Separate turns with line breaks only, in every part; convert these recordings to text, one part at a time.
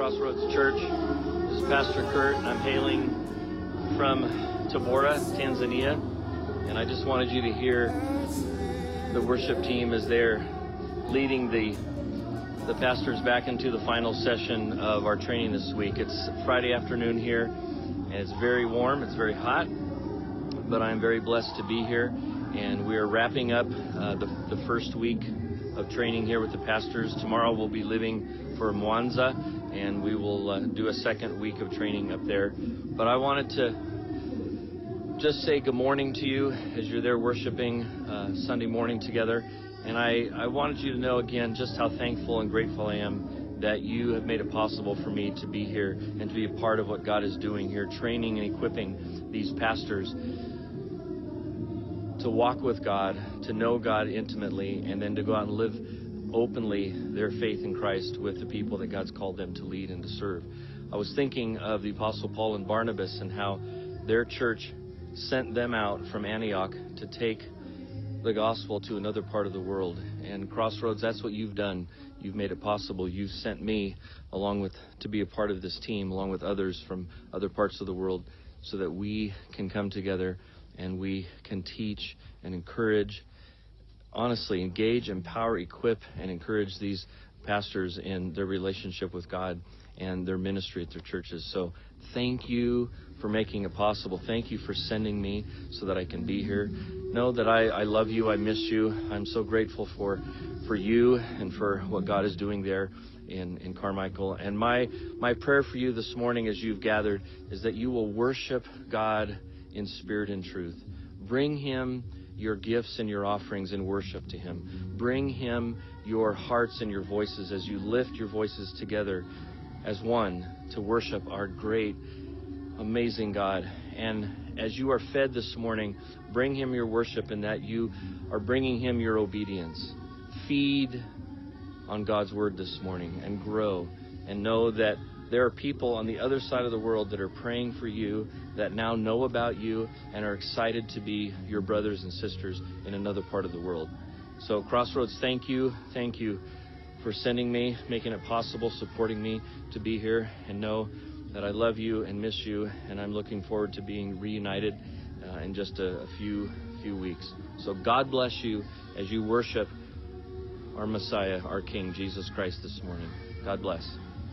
Crossroads Church. This is Pastor Kurt. I'm hailing from Tabora, Tanzania, and I just wanted you to hear the worship team as they're leading the pastors back into the final session of our training this week. It's Friday afternoon here, and it's very warm, it's very hot, but I'm very blessed to be here, and we are wrapping up the first week of training here with the pastors. Tomorrow we'll be leaving for Mwanza, and we will do a second week of training up there. But I wanted to just say good morning to you as you're there worshiping Sunday morning together. And I wanted you to know again just how thankful and grateful I am that you have made it possible for me to be here and to be a part of what God is doing here, training and equipping these pastors to walk with God, to know God intimately, and then to go out and live openly their faith in Christ with the people that God's called them to lead and to serve. I was thinking of the Apostle Paul and Barnabas and how their church sent them out from Antioch to take the gospel to another part of the world. And Crossroads, that's what you've done. You've made it possible. You've sent me along with to be a part of this team, along with others from other parts of the world, so that we can come together and we can teach and encourage, honestly, engage, empower, equip, and encourage these pastors in their relationship with God and their ministry at their churches. So thank you for making it possible. Thank you for sending me so that I can be here. Know that I love you. I miss you. I'm so grateful for you and for what God is doing there in Carmichael. And my prayer for you this morning as you've gathered is that you will worship God in spirit and truth. Bring him your gifts and your offerings in worship to him. Bring him your hearts and your voices as you lift your voices together as one to worship our great, amazing God. And as you are fed this morning, bring him your worship in that you are bringing him your obedience. Feed on God's word this morning and grow, and know that there are people on the other side of the world that are praying for you, that now know about you and are excited to be your brothers and sisters in another part of the world. So Crossroads, thank you. Thank you for sending me, making it possible, supporting me to be here, and know that I love you and miss you, and I'm looking forward to being reunited in just a few weeks. So God bless you as you worship our Messiah, our King, Jesus Christ, this morning. God bless.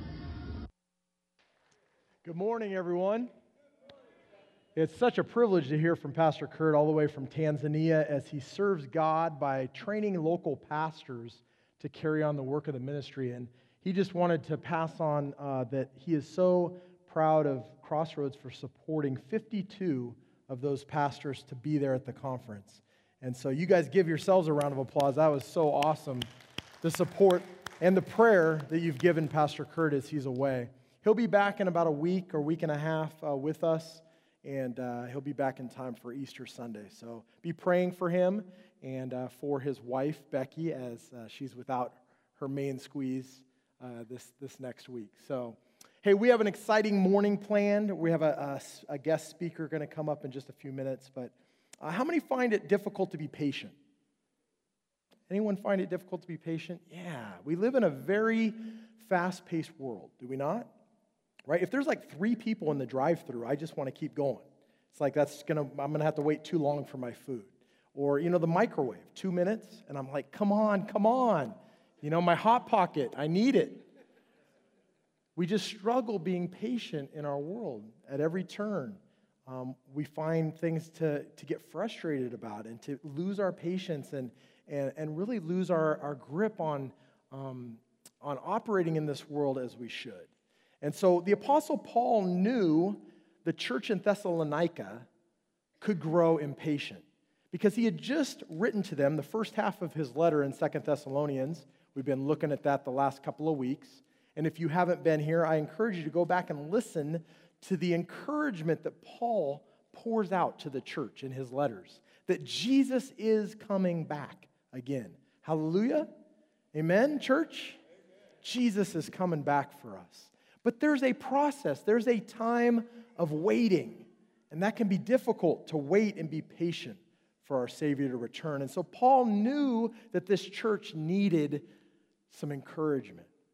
Good morning, everyone. It's such a privilege to hear from Pastor Kurt all the way from Tanzania as he serves God by training local pastors to carry on the work of the ministry. And he just wanted to pass on that he is so proud of Crossroads for supporting 52 of those pastors to be there at the conference. And so you guys give yourselves a round of applause. That was so awesome, the support and the prayer that you've given Pastor Kurt as he's away. He'll be back in about a week or week and a half with us, and he'll be back in time for Easter Sunday. So be praying for him and for his wife, Becky, as she's without her main squeeze this next week. So, hey, we have an exciting morning planned. We have a guest speaker going to come up in just a few minutes, but how many find it difficult to be patient? Anyone find it difficult to be patient? Yeah, we live in a very fast-paced world, do we not? Right? If there's like 3 people in the drive-thru, I just want to keep going. It's like I'm going to have to wait too long for my food. Or, the microwave, 2 minutes, and I'm like, come on. My Hot Pocket, I need it. We just struggle being patient in our world at every turn. We find things to get frustrated about and to lose our patience and really lose our grip on operating in this world as we should. And so the Apostle Paul knew the church in Thessalonica could grow impatient because he had just written to them the first half of his letter in 2 Thessalonians. We've been looking at that the last couple of weeks. And if you haven't been here, I encourage you to go back and listen to the encouragement that Paul pours out to the church in his letters, that Jesus is coming back again. Hallelujah. Amen, church? Amen. Jesus is coming back for us. But there's a process. There's a time of waiting. And that can be difficult to wait and be patient for our Savior to return. And so Paul knew that this church needed some encouragement.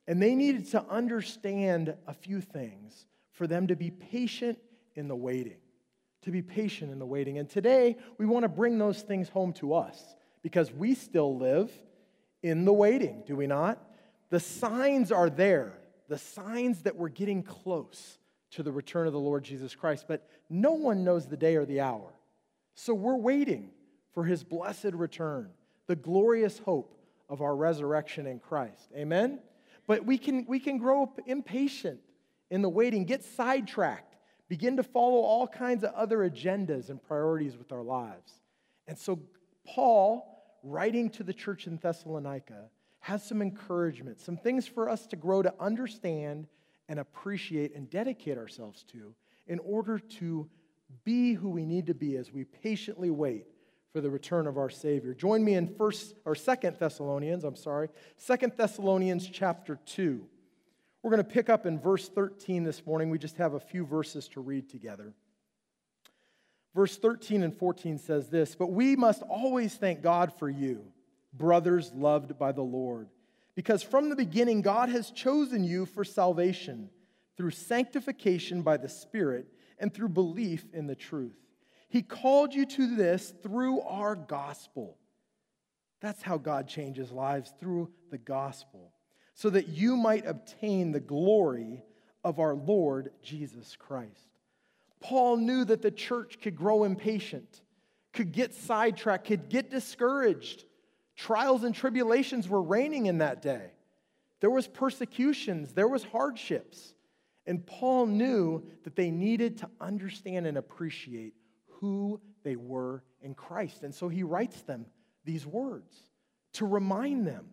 And they needed to understand a few things for them to be patient in the waiting. To be patient in the waiting. And today, we want to bring those things home to us because we still live in the waiting, do we not? The signs are there. The signs that we're getting close to the return of the Lord Jesus Christ. But no one knows the day or the hour. So we're waiting for his blessed return, the glorious hope of our resurrection in Christ. Amen? But we can grow up impatient in the waiting, get sidetracked, begin to follow all kinds of other agendas and priorities with our lives. And so Paul, writing to the church in Thessalonica, has some encouragement, some things for us to grow to understand and appreciate and dedicate ourselves to in order to be who we need to be as we patiently wait for the return of our Savior. Join me in 2 Thessalonians chapter 2. We're going to pick up in verse 13 this morning. We just have a few verses to read together. Verse 13 and 14 says this, "But we must always thank God for you, brothers loved by the Lord, because from the beginning God has chosen you for salvation through sanctification by the Spirit and through belief in the truth. He called you to this through our gospel." That's how God changes lives, through the gospel, "so that you might obtain the glory of our Lord Jesus Christ." Paul knew that the church could grow impatient, could get sidetracked, could get discouraged. Trials and tribulations were reigning in that day. There was persecutions, there was hardships. And Paul knew that they needed to understand and appreciate who they were in Christ. And so he writes them these words to remind them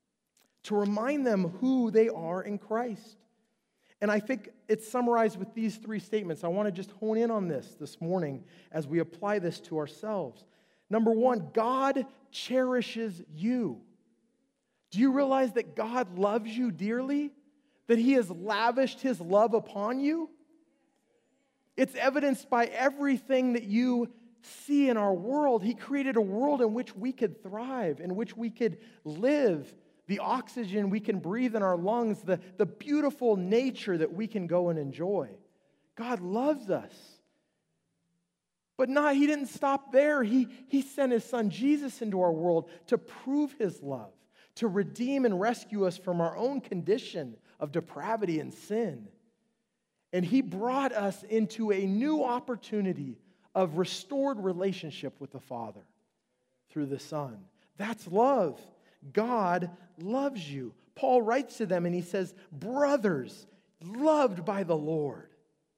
who they are in Christ. And I think it's summarized with these three statements. I want to just hone in on this morning as we apply this to ourselves. Number one, God cherishes you. Do you realize that God loves you dearly? That he has lavished his love upon you? It's evidenced by everything that you see in our world. He created a world in which we could thrive, in which we could live, the oxygen we can breathe in our lungs, the beautiful nature that we can go and enjoy. God loves us. But he didn't stop there. He sent his son Jesus into our world to prove his love, to redeem and rescue us from our own condition of depravity and sin. And he brought us into a new opportunity of restored relationship with the Father through the Son. That's love. God loves you. Paul writes to them and he says, brothers, loved by the Lord.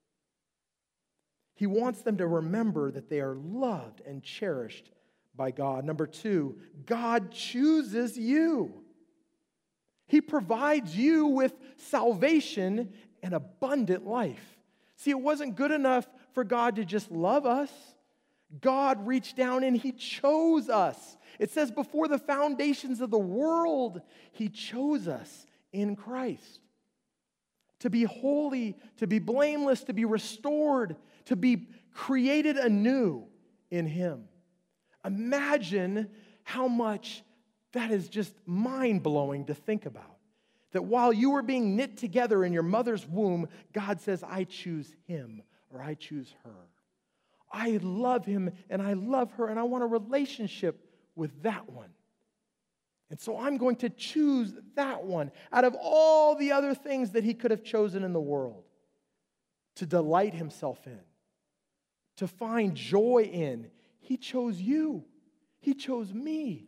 He wants them to remember that they are loved and cherished by God. Number two, God chooses you. He provides you with salvation and abundant life. See, it wasn't good enough for God to just love us. God reached down and he chose us. It says before the foundations of the world, he chose us in Christ. To be holy, to be blameless, to be restored, to be created anew in him. Imagine how much that is just mind-blowing to think about. That while you were being knit together in your mother's womb, God says, I choose him or I choose her. I love him and I love her and I want a relationship with that one. And so I'm going to choose that one out of all the other things that he could have chosen in the world to delight himself in, to find joy in. He chose you. He chose me.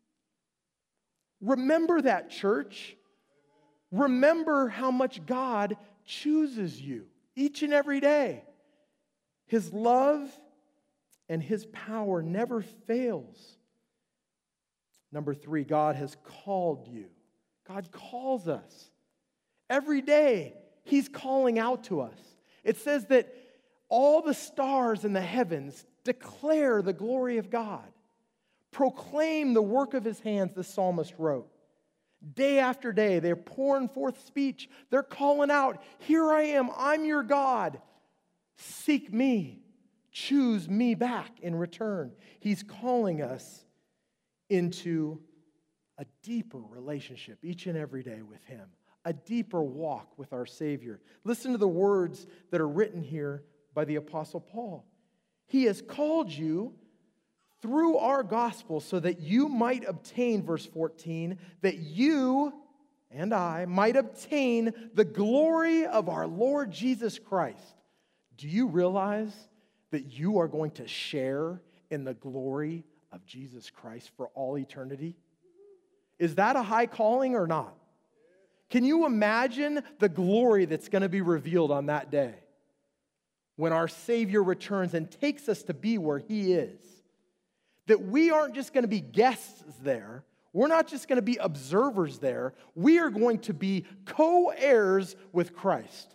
Remember that, church. Remember how much God chooses you each and every day. His love and his power never fails. Number three, God has called you. God calls us. Every day, he's calling out to us. It says that all the stars in the heavens declare the glory of God. Proclaim the work of his hands, the psalmist wrote. Day after day, they're pouring forth speech. They're calling out, here I am, I'm your God. Seek me. Choose me back in return. He's calling us into a deeper relationship each and every day with him. a deeper walk with our Savior. Listen to the words that are written here by the Apostle Paul. He has called you through our gospel so that you might obtain, verse 14, that you and I might obtain the glory of our Lord Jesus Christ. Do you realize that you are going to share in the glory of Jesus Christ for all eternity? Is that a high calling or not? Can you imagine the glory that's going to be revealed on that day when our Savior returns and takes us to be where He is? That we aren't just going to be guests there. We're not just going to be observers there. We are going to be co-heirs with Christ.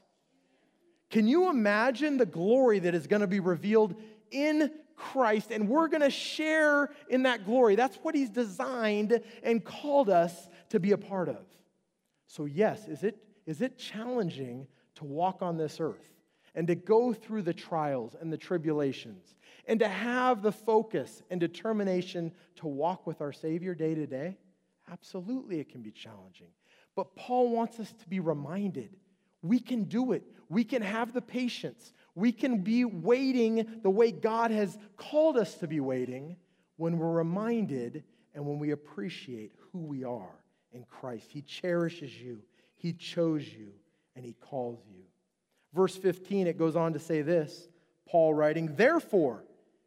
Can you imagine the glory that is going to be revealed in Christ? And we're going to share in that glory. That's what He's designed and called us to be a part of. So yes, is it challenging to walk on this earth and to go through the trials and the tribulations and to have the focus and determination to walk with our Savior day to day? Absolutely, it can be challenging. But Paul wants us to be reminded we can do it. We can have the patience. We can be waiting the way God has called us to be waiting when we're reminded and when we appreciate who we are in Christ. He cherishes you. He chose you, and He calls you. Verse 15, it goes on to say this, Paul writing, Therefore,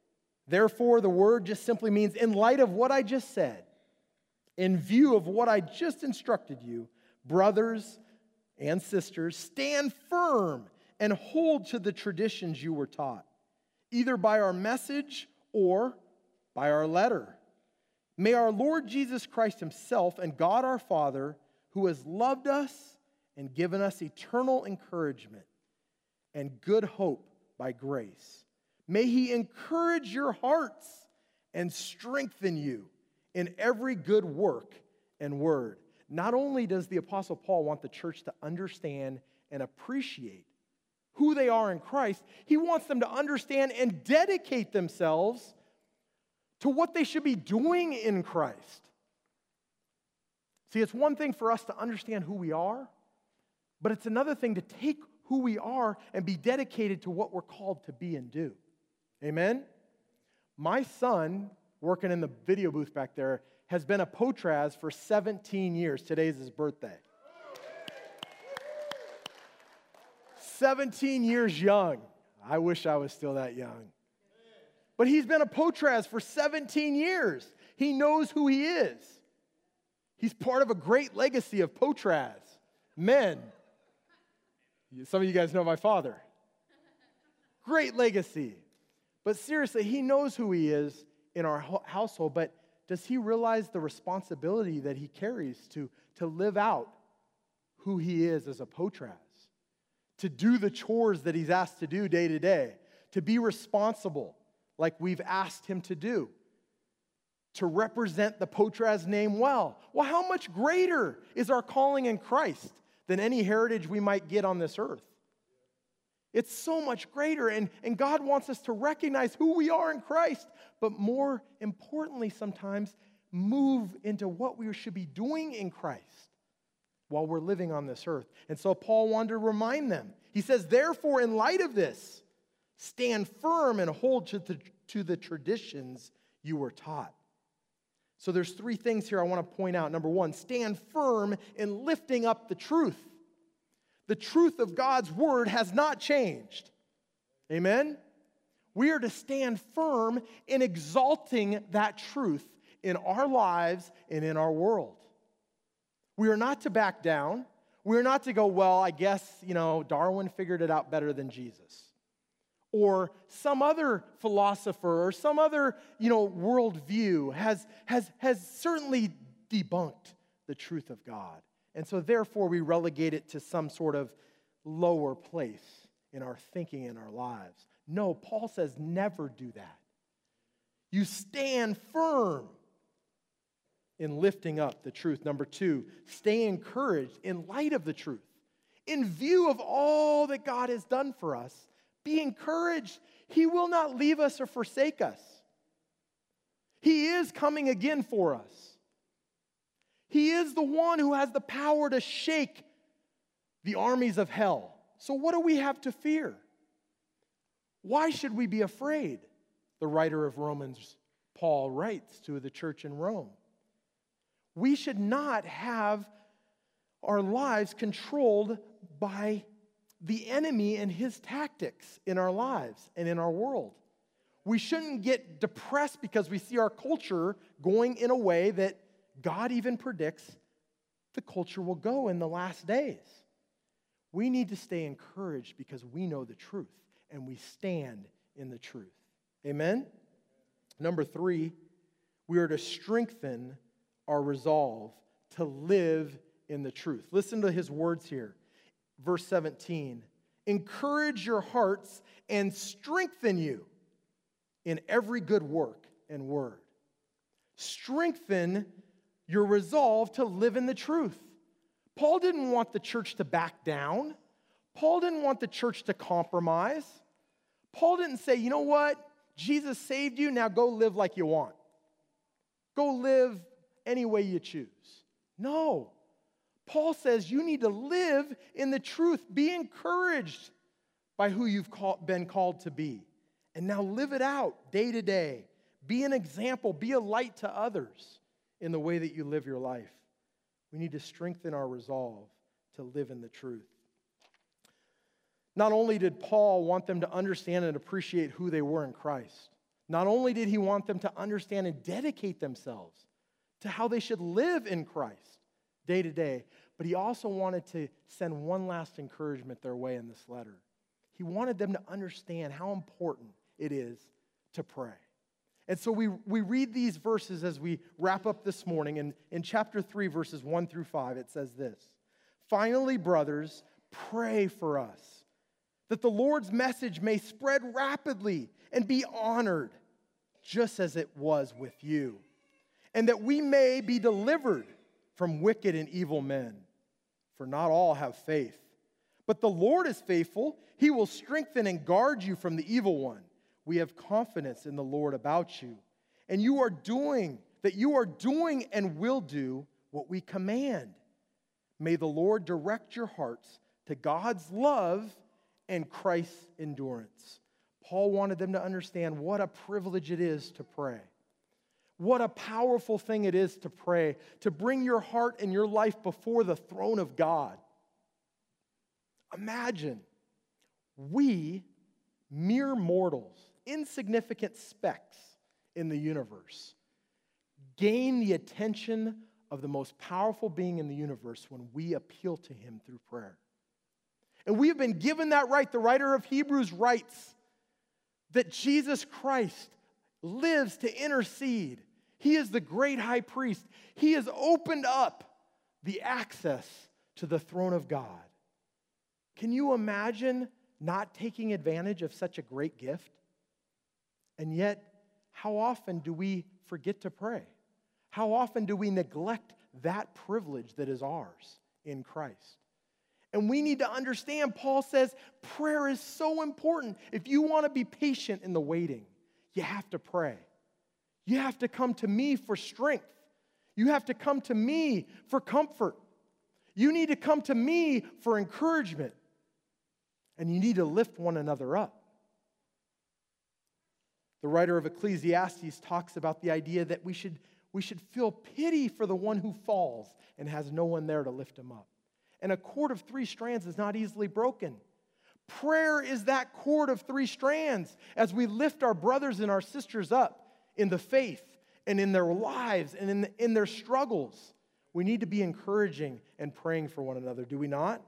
the word just simply means in light of what I just said, in view of what I just instructed you, brothers and sisters, stand firm and hold to the traditions you were taught, either by our message or by our letter. May our Lord Jesus Christ Himself and God our Father, who has loved us and given us eternal encouragement and good hope by grace, may He encourage your hearts and strengthen you in every good work and word. Not only does the Apostle Paul want the church to understand and appreciate who they are in Christ, he wants them to understand and dedicate themselves to what they should be doing in Christ. See, it's one thing for us to understand who we are, but it's another thing to take who we are and be dedicated to what we're called to be and do. Amen? My son, working in the video booth back there, has been a Potraz for 17 years. Today's his birthday. 17 years young. I wish I was still that young. But he's been a Potraz for 17 years. He knows who he is. He's part of a great legacy of Potraz men. Some of you guys know my father. Great legacy. But seriously, he knows who he is in our household, but does he realize the responsibility that he carries to live out who he is as a Potraz? To do the chores that he's asked to do day to day, to be responsible like we've asked him to do, to represent the Potraz name well. Well, how much greater is our calling in Christ than any heritage we might get on this earth? It's so much greater, and God wants us to recognize who we are in Christ, but more importantly sometimes, move into what we should be doing in Christ while we're living on this earth. And so Paul wanted to remind them. He says, therefore, in light of this, stand firm and hold to the traditions you were taught. So there's three things here I want to point out. Number one, stand firm in lifting up the truth. The truth of God's word has not changed. Amen? We are to stand firm in exalting that truth in our lives and in our world. We are not to back down. We are not to go, well, I guess, Darwin figured it out better than Jesus. Or some other philosopher or some other, worldview has certainly debunked the truth of God. And so therefore we relegate it to some sort of lower place in our thinking in our lives. No, Paul says never do that. You stand firm in lifting up the truth. Number two, stay encouraged in light of the truth. In view of all that God has done for us, be encouraged. He will not leave us or forsake us. He is coming again for us. He is the one who has the power to shake the armies of hell. So what do we have to fear? Why should we be afraid? The writer of Romans, Paul, writes to the church in Rome. We should not have our lives controlled by the enemy and his tactics in our lives and in our world. We shouldn't get depressed because we see our culture going in a way that God even predicts the culture will go in the last days. We need to stay encouraged because we know the truth and we stand in the truth. Amen? Number 3, we are to strengthen our resolve to live in the truth. Listen to his words here. Verse 17. Encourage your hearts and strengthen you in every good work and word. Strengthen your resolve to live in the truth. Paul didn't want the church to back down. Paul didn't want the church to compromise. Paul didn't say, you know what? Jesus saved you, now go live like you want. Go live any way you choose. No. Paul says you need to live in the truth. Be encouraged by who you've been called to be. And now live it out day to day. Be an example. Be a light to others in the way that you live your life. We need to strengthen our resolve to live in the truth. Not only did Paul want them to understand and appreciate who they were in Christ, not only did he want them to understand and dedicate themselves to how they should live in Christ day to day, but he also wanted to send one last encouragement their way in this letter. He wanted them to understand how important it is to pray. And so we read these verses as we wrap up this morning. And in chapter 3, verses 1 through 5, it says this. Finally, brothers, pray for us, that the Lord's message may spread rapidly and be honored, just as it was with you, and that we may be delivered from wicked and evil men. For not all have faith. But the Lord is faithful. He will strengthen and guard you from the evil one. We have confidence in the Lord about you. And you are doing and will do what we command. May the Lord direct your hearts to God's love and Christ's endurance. Paul wanted them to understand what a privilege it is to pray. What a powerful thing it is to pray, to bring your heart and your life before the throne of God. Imagine, we, mere mortals, insignificant specks in the universe, gain the attention of the most powerful being in the universe when we appeal to him through prayer. And we have been given that right. The writer of Hebrews writes that Jesus Christ lives to intercede. He is the great high priest. He has opened up the access to the throne of God. Can you imagine not taking advantage of such a great gift? And yet, how often do we forget to pray? How often do we neglect that privilege that is ours in Christ? And we need to understand, Paul says, prayer is so important. If you want to be patient in the waiting, you have to pray. You have to come to me for strength. You have to come to me for comfort. You need to come to me for encouragement. And you need to lift one another up. The writer of Ecclesiastes talks about the idea that we should feel pity for the one who falls and has no one there to lift him up. And a cord of 3 strands is not easily broken. Prayer is that cord of 3 strands as we lift our brothers and our sisters up in the faith and in their lives and in their struggles. We need to be encouraging and praying for one another, do we not?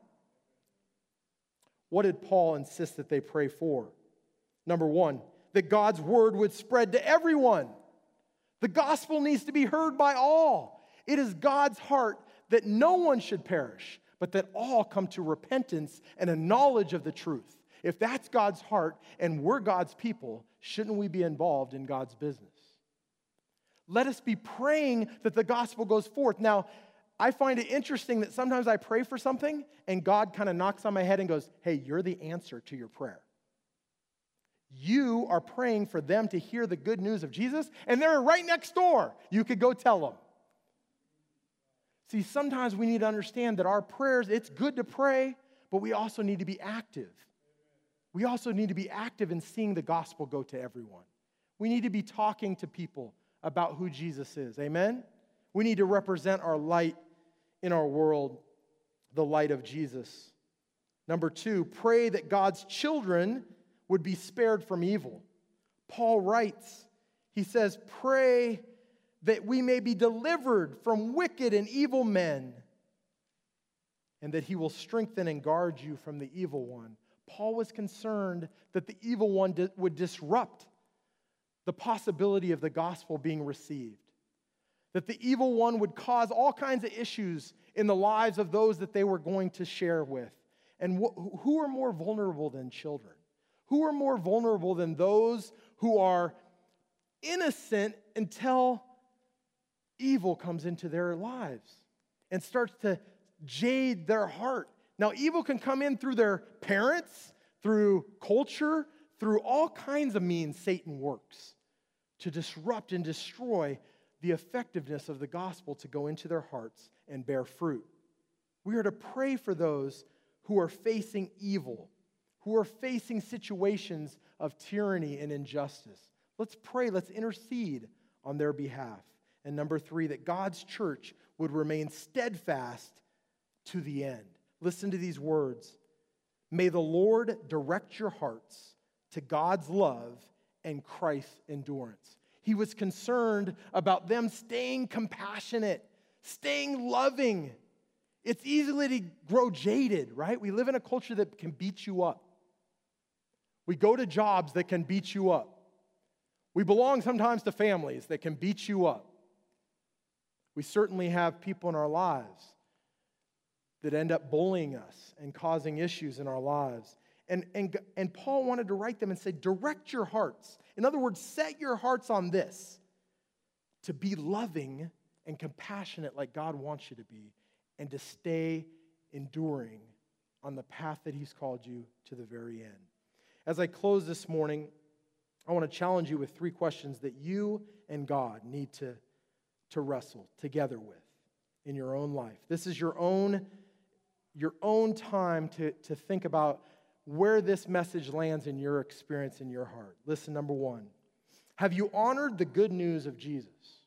What did Paul insist that they pray for? Number 1, that God's word would spread to everyone. The gospel needs to be heard by all. It is God's heart that no one should perish, but that all come to repentance and a knowledge of the truth. If that's God's heart and we're God's people, shouldn't we be involved in God's business? Let us be praying that the gospel goes forth. Now, I find it interesting that sometimes I pray for something and God kind of knocks on my head and goes, hey, you're the answer to your prayer. You are praying for them to hear the good news of Jesus, and they're right next door. You could go tell them. See, sometimes we need to understand that our prayers, it's good to pray, but we also need to be active. We also need to be active in seeing the gospel go to everyone. We need to be talking to people about who Jesus is. Amen? We need to represent our light in our world, the light of Jesus. Number 2, pray that God's children would be spared from evil. Paul writes, he says, pray that we may be delivered from wicked and evil men, and that he will strengthen and guard you from the evil one. Paul was concerned that the evil one would disrupt the possibility of the gospel being received, that the evil one would cause all kinds of issues in the lives of those that they were going to share with. And who are more vulnerable than children? Who are more vulnerable than those who are innocent until evil comes into their lives and starts to jade their heart? Now, evil can come in through their parents, through culture, through all kinds of means Satan works to disrupt and destroy the effectiveness of the gospel to go into their hearts and bear fruit. We are to pray for those who are facing evil, who are facing situations of tyranny and injustice. Let's pray, let's intercede on their behalf. And number 3, that God's church would remain steadfast to the end. Listen to these words. May the Lord direct your hearts to God's love and Christ's endurance. He was concerned about them staying compassionate, staying loving. It's easy to grow jaded, right? We live in a culture that can beat you up. We go to jobs that can beat you up. We belong sometimes to families that can beat you up. We certainly have people in our lives that end up bullying us and causing issues in our lives. And Paul wanted to write them and say, direct your hearts. In other words, set your hearts on this, to be loving and compassionate like God wants you to be, and to stay enduring on the path that he's called you to the very end. As I close this morning, I want to challenge you with 3 questions that you and God need to wrestle together with in your own life. This is your own time to think about where this message lands in your experience, in your heart. Listen, number 1, have you honored the good news of Jesus?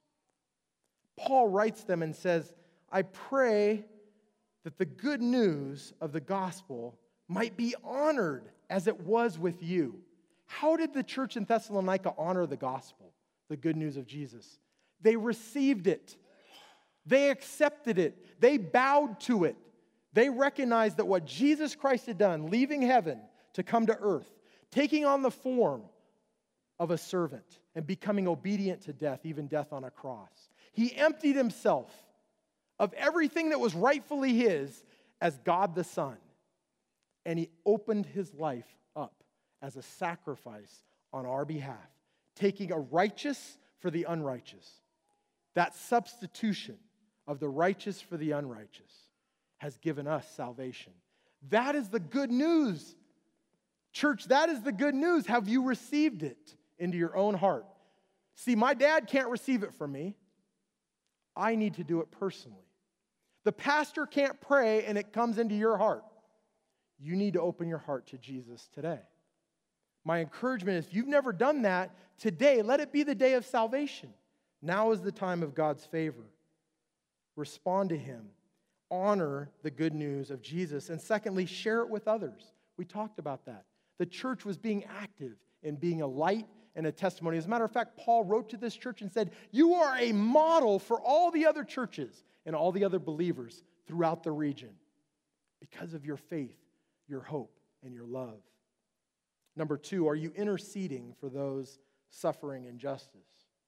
Paul writes them and says, I pray that the good news of the gospel might be honored as it was with you. How did the church in Thessalonica honor the gospel, the good news of Jesus? They received it. They accepted it. They bowed to it. They recognized that what Jesus Christ had done, leaving heaven to come to earth, taking on the form of a servant and becoming obedient to death, even death on a cross. He emptied himself of everything that was rightfully his as God the Son, and he opened his life up as a sacrifice on our behalf, taking a righteous for the unrighteous. That substitution of the righteous for the unrighteous has given us salvation. That is the good news. Church, that is the good news. Have you received it into your own heart? See, my dad can't receive it from me. I need to do it personally. The pastor can't pray and it comes into your heart. You need to open your heart to Jesus today. My encouragement is, if you've never done that, today, let it be the day of salvation. Now is the time of God's favor. Respond to him. Honor the good news of Jesus. And secondly, share it with others. We talked about that. The church was being active in being a light and a testimony. As a matter of fact, Paul wrote to this church and said, you are a model for all the other churches and all the other believers throughout the region because of your faith, your hope, and your love. Number 2, are you interceding for those suffering injustice?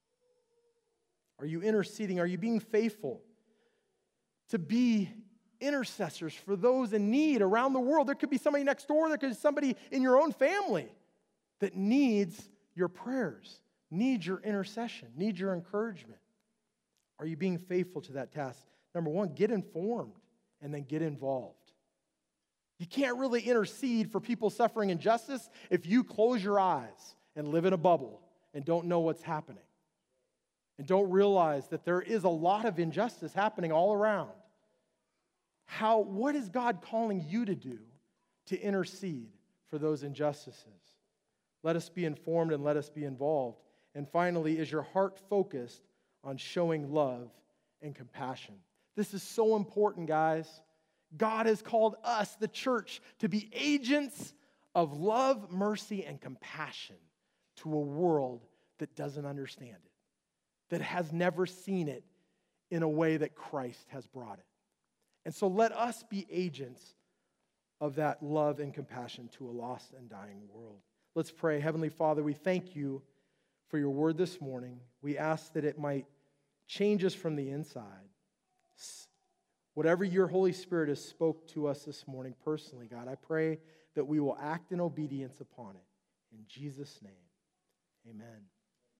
Are you interceding? Are you being faithful to be intercessors for those in need around the world? There could be somebody next door. There could be somebody in your own family that needs your prayers, needs your intercession, needs your encouragement. Are you being faithful to that task? Number 1, get informed and then get involved. You can't really intercede for people suffering injustice if you close your eyes and live in a bubble and don't know what's happening and don't realize that there is a lot of injustice happening all around. What is God calling you to do to intercede for those injustices? Let us be informed and let us be involved. And finally, is your heart focused on showing love and compassion? This is so important, guys. God has called us, the church, to be agents of love, mercy, and compassion to a world that doesn't understand it, that has never seen it in a way that Christ has brought it. And so let us be agents of that love and compassion to a lost and dying world. Let's pray. Heavenly Father, we thank you for your word this morning. We ask that it might change us from the inside. Whatever your Holy Spirit has spoke to us this morning personally, God, I pray that we will act in obedience upon it. In Jesus' name, amen.